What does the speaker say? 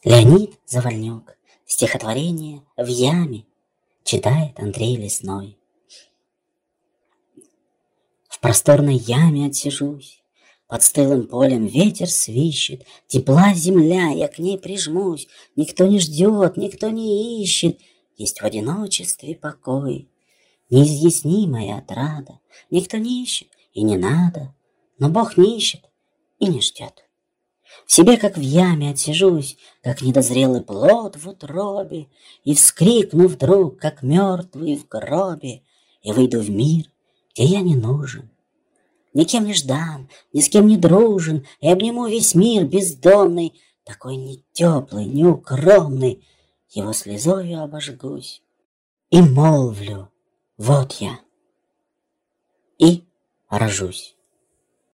Леонид Завальнюк. Стихотворение «В яме». Читает Андрей Лесной. В просторной яме отсижусь, под стылым полем ветер свищет, тепла земля, я к ней прижмусь, никто не ждет, никто не ищет, есть в одиночестве покой, неизъяснимая отрада, никто не ищет и не надо, но Бог не ищет и не ждет. В себе, как в яме, отсижусь, как недозрелый плод в утробе, и вскрикну вдруг, как мертвый в гробе, и выйду в мир, где я не нужен. Никем не ждан, ни с кем не дружен, и обниму весь мир бездонный, такой не теплый, не укромный, его слезою обожгусь и молвлю: вот я, и рожусь.